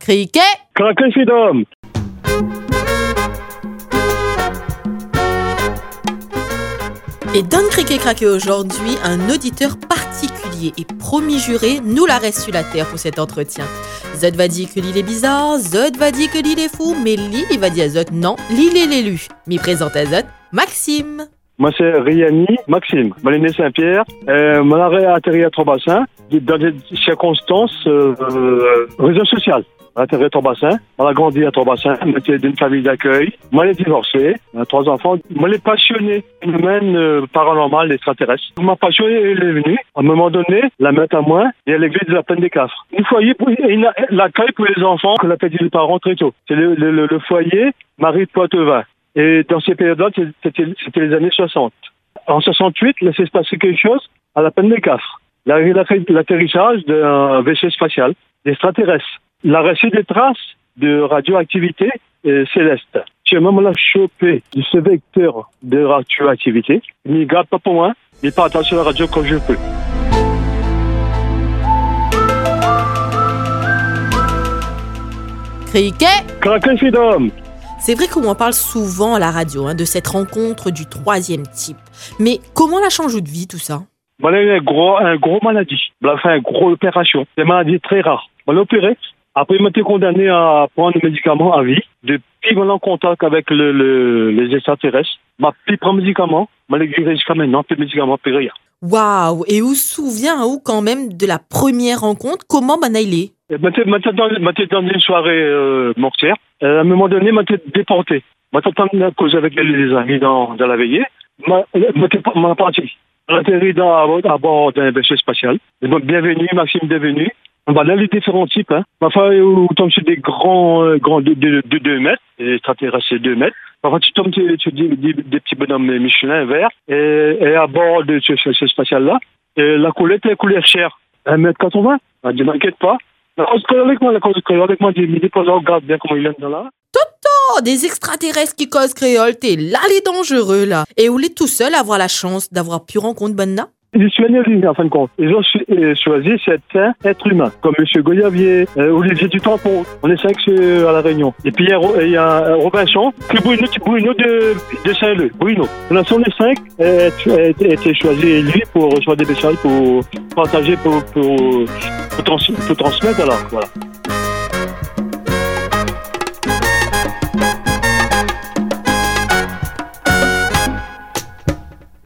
Criquet. Craquez, freedom. Et dans le Criquet Craqué aujourd'hui, un auditeur particulier et promis juré nous la reste sur la terre pour cet entretien. Zot va dire que l'île est bizarre, Zot va dire que l'île est fou, mais l'île il va dire à Zot non, l'île est l'élu. M'y présente à Zot, Maxime. Moi, c'est Riani Maxime. Je suis né Saint-Pierre. Je suis atterri à Trois-Bassins dans des circonstances réseau social. J'ai atterri à Trois-Bassins. On a grandi à Trois-Bassins. J'étais d'une famille d'accueil. Moi, j'ai divorcé. J'ai 3 enfants. Moi, j'ai passionné du domaine paranormal, extraterrestre. Ma passion est venue. À un moment donné, la mettre à moi et à l'église de la Plaine des Cafres. Un foyer pour l'accueil pour les enfants que l'a pété les parents très tôt. C'est le foyer Marie de Poitevin. Et dans ces périodes-là, c'était les années 60. En 68, il s'est passé quelque chose à la Plaine des Cafres. L'atterrissage d'un vaisseau spatial, d'extraterrestres. Il a reçu des traces de radioactivité céleste. J'ai même là chopé ce vecteur de radioactivité. Il ne garde pas pour moi. Il partage sur la radio quand je peux. Criquet. Craquez, freedom. C'est vrai qu'on en parle souvent à la radio, de cette rencontre du 3e type. Mais comment la change de vie tout ça? On a eu un gros maladie. On a fait une grosse opération. C'est une maladie très rare. On l'a opéré. Après, il m'a été condamné à prendre des médicaments à vie. Depuis qu'on est en contact avec les extraterrestres, m'a plus prendre médicaments. M'a les guéri jusqu'à maintenant, plus de médicaments, plus rien. Waouh! Et où se souvient quand même de la première rencontre? Comment il est? J'étais dans une soirée mortière. À un moment donné, m'a été déporté. M'a été à cause avec les amis dans la veillée. M'a parti. J'ai atterri à bord d'un vaisseau spatial. Bienvenue, Maxime, bienvenue. Là, les différents types. Parfois, on tombe sur des grands de 2 mètres. Les extraterrestres, c'est 2 mètres. Parfois, tu tombes sur des petits bonhommes Michelin verts. Et à bord de ce spatial-là, la couleur est couleur chair. 1m80. Elle dit, m'inquiète pas. Avec moi, dis, regarde bien comment il est dans là. Toto, des extraterrestres qui causent créole, t'es là les dangereux là. Et où est tout seul à avoir la chance d'avoir pu rencontrer Bonna? Ils sont venus en fin de compte. Ils ont choisi certains êtres humains, comme M. Goyavier, Olivier Dutampon. On est 5 à la Réunion. Et puis il y a Robinson, puis Bruno de Saint-Leu. Bruno. Pour l'instant, les 5 a été choisi lui pour recevoir des messages, pour partager, pour transmettre alors. Voilà.